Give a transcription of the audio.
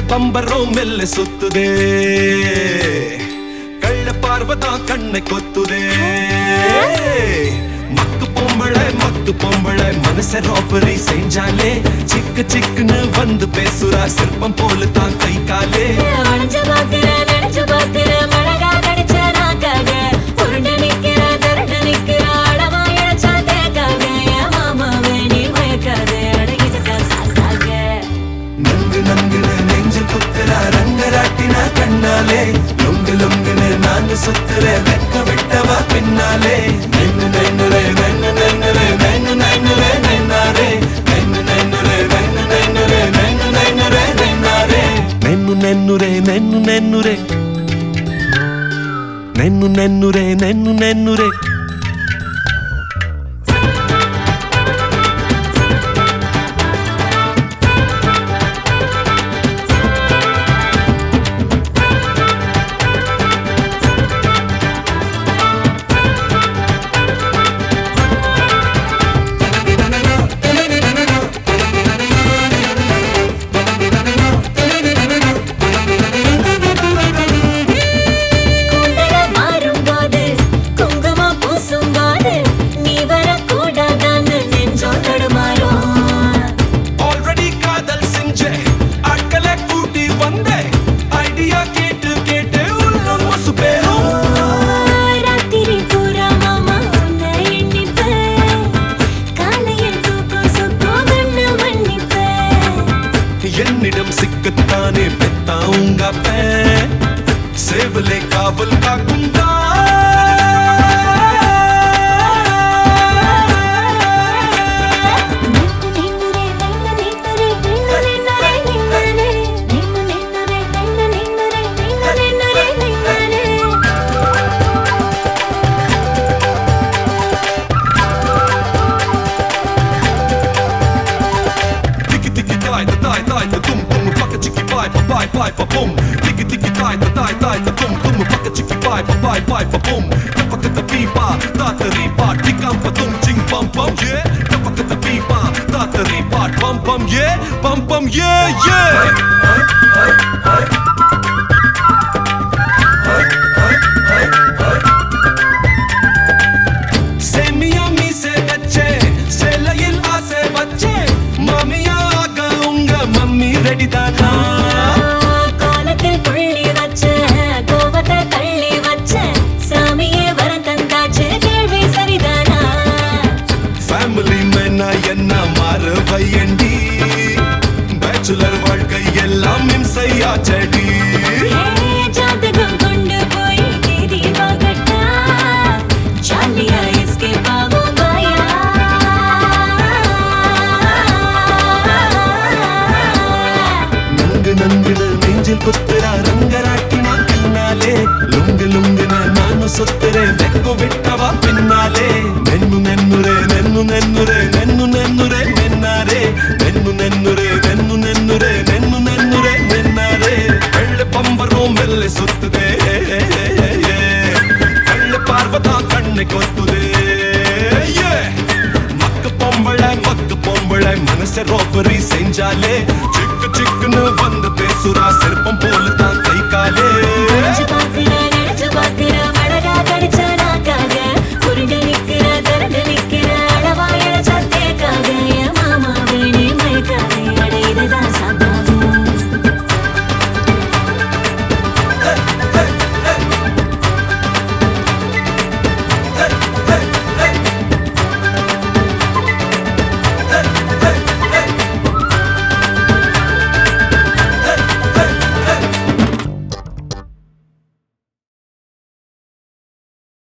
பம்பரம் மெல்ல சுத்துதே கள்ள பார்வதான் கண்ணை கொத்துதே மக்கு பொம்பளை மனச ராபரி செஞ்சாலே சிக்கு சிக்குன்னு வந்து பேசுறா சிற்பம் போல தான் கை காலே கண்ணாலே லொங்கு லொங்குன்னு நான் சுத்துறேன் வெக்க விட்டவா பின்னாலே நென்னு நென்னுரே நென்னு நென்னுரே நென்னு நென்னுரே நென்னாரே நென்னு நென்னுரே நென்னு நென்னுரே நென்னு நென்னுரே நென்னாரே நென்னு நென்னுரே நென்னு நென்னுரே நென்னு நென்னுரே நென்னு நென்னுரே என்னிடம் சிக்கத்தானே பெத்தா உங்க அப்பன் சேவலே காவல் காக்குண்டா Bye bye ba boom, tiki tiki tai tai ta boom boom pakka chiki bye bye ba boom, tapaka ta pipa ta ta ripa tikam pa tum ching pam pam yeah, tapaka ta pipa ta ta ripa pam yeah yeah. Semiya mi se bacche, selayil aase bacche, mamiya aaga unga mummy ready dana. என்ன மாறு வையண்டி bachelor வாழ்க்கை எல்லாம் இம்சையா செடி ஜாதகம் கொண்டு போய் தேதி வாங்கட்டா ஜாலியா எஸ்கேப் ஆகும் பாயா நங்கு நங்குன்னு நெஞ்சில் குத்துறா ரங்கராட்டினா கண்ணாலே லுங்கு லுங்குன்னு நானும் சுத்துறேன் வெக்கு விட்டவா பின்னாலே நென்னு நென்னுரே நென்னு நென்னுரே நென்னு நென்னுரே நென்னாரே நென்னு நென்னுரே நென்னு நென்னுரே நென்னு நென்னுரே நென்னாரே வெள்ள பம்பரம் மெல்ல சுத்துதே கள்ள பார்வதா கண்ணை கொத்துதே மக்கு பொம்பளை மனச ரோபரி செஞ்சாலே சிக்கு சிக்குன்னு வந்து பேசுறா சிற்பம்